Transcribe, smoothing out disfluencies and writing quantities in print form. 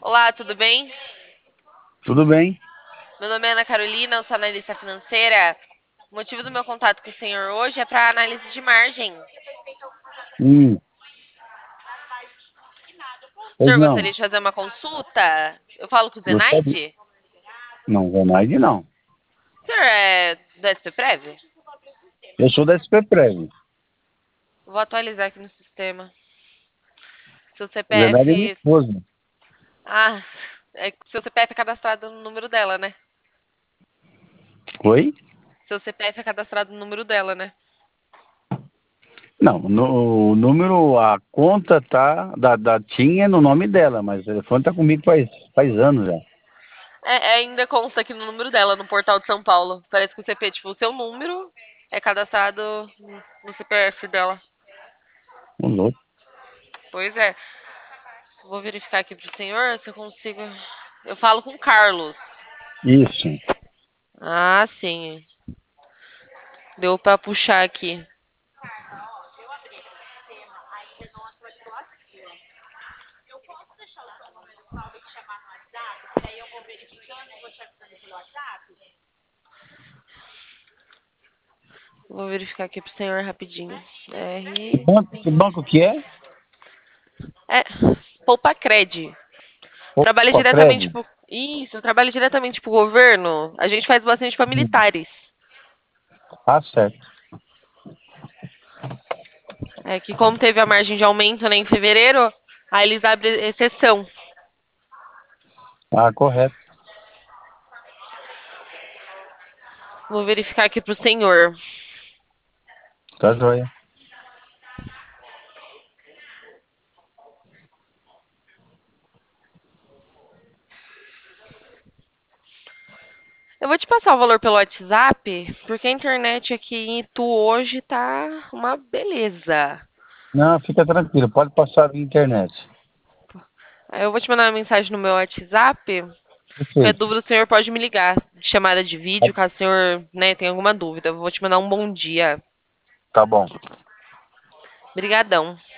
Olá, tudo bem? Tudo bem? Meu nome é Ana Carolina, eu sou analista financeira. O motivo do meu contato com o senhor hoje é para análise de margem. Hum, O pois senhor não. gostaria de fazer uma consulta? Eu falo com o Gostaria. Zenaide? Não, Zenaide não. O senhor é do SPPrev? Eu sou da SPPrev. Vou atualizar aqui no sistema. Seu Zenaide é minha CPF. esposa. Ah, seu CPF é cadastrado no número dela, né? Oi? Seu CPF é cadastrado no número dela, né? Não, o número, a conta tá da TIM é no nome dela, mas o telefone tá comigo faz anos já. Ainda consta aqui no número dela, no portal de São Paulo. Parece que o CP, tipo, o seu número é cadastrado no CPF dela. O louco. Pois é. Vou verificar aqui pro senhor se eu consigo. Eu falo com o Carlos. Isso. Ah, sim. Deu pra puxar aqui. Vou verificar aqui pro senhor rapidinho. R. Que banco que é? É, Poupa Cred. Trabalha Opa, diretamente Cred. pro. Isso, trabalha diretamente pro governo. A gente faz bastante para militares. Ah, certo. É que como teve a margem de aumento, né, em fevereiro, aí eles abrem exceção. Ah, correto. Vou verificar aqui pro senhor. Tá joia. Eu vou te passar o valor pelo WhatsApp, porque a internet aqui em Itu hoje tá uma beleza. Não, fica tranquilo, pode passar via internet. Aí eu vou te mandar uma mensagem no meu WhatsApp. Qualquer Perfeito. dúvida, o senhor pode me ligar de chamada de vídeo, caso o senhor, né, tenha alguma dúvida. Eu vou te mandar um bom dia. Tá bom. Obrigadão.